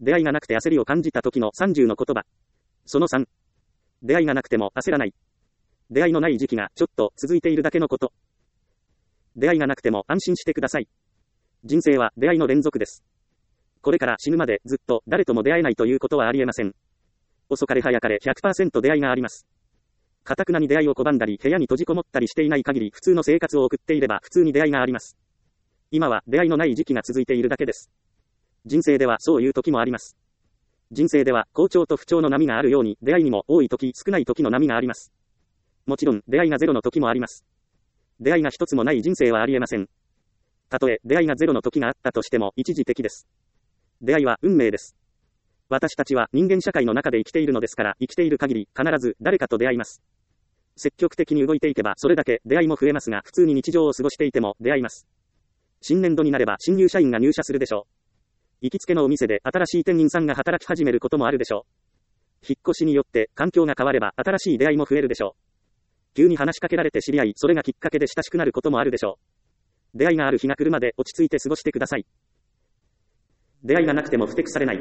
出会いがなくて焦りを感じた時の30の言葉。その3。出会いがなくても焦らない。出会いのない時期がちょっと続いているだけのこと。出会いがなくても安心してください。人生は出会いの連続です。これから死ぬまでずっと誰とも出会えないということはありえません。遅かれ早かれ 100% 出会いがあります。堅くなに出会いを拒んだり部屋に閉じこもったりしていない限り普通の生活を送っていれば普通に出会いがあります。今は出会いのない時期が続いているだけです。人生ではそういう時もあります。人生では好調と不調の波があるように出会いにも多い時少ない時の波があります。もちろん出会いがゼロの時もあります。出会いが一つもない人生はありえません。たとえ出会いがゼロの時があったとしても一時的です。出会いは運命です。私たちは人間社会の中で生きているのですから生きている限り必ず誰かと出会います。積極的に動いていけばそれだけ出会いも増えますが普通に日常を過ごしていても出会います。新年度になれば新入社員が入社するでしょう。行きつけのお店で新しい店員さんが働き始めることもあるでしょう。引っ越しによって環境が変われば新しい出会いも増えるでしょう。急に話しかけられて知り合い、それがきっかけで親しくなることもあるでしょう。出会いがある日が来るまで落ち着いて過ごしてください。出会いがなくても不適されない。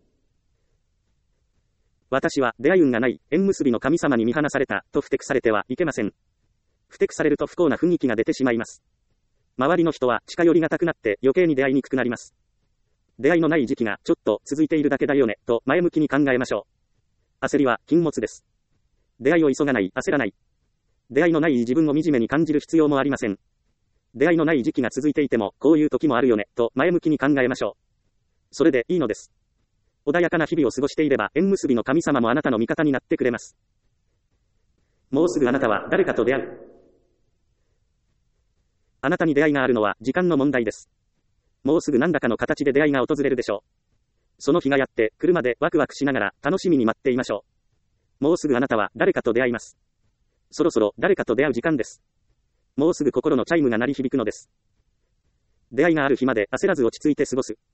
私は出会い運がない、縁結びの神様に見放された、と不適されてはいけません。不適されると不幸な雰囲気が出てしまいます。周りの人は近寄りがたくなって余計に出会いにくくなります。出会いのない時期がちょっと続いているだけだよね、と前向きに考えましょう。焦りは禁物です。出会いを急がない、焦らない。出会いのない自分を惨めに感じる必要もありません。出会いのない時期が続いていても、こういう時もあるよね、と前向きに考えましょう。それでいいのです。穏やかな日々を過ごしていれば、縁結びの神様もあなたの味方になってくれます。もうすぐあなたは誰かと出会う。あなたに出会いがあるのは時間の問題です。もうすぐ何らかの形で出会いが訪れるでしょう。その日がやって来るまでワクワクしながら楽しみに待っていましょう。もうすぐあなたは誰かと出会います。そろそろ誰かと出会う時間です。もうすぐ心のチャイムが鳴り響くのです。出会いがある日まで焦らず落ち着いて過ごす。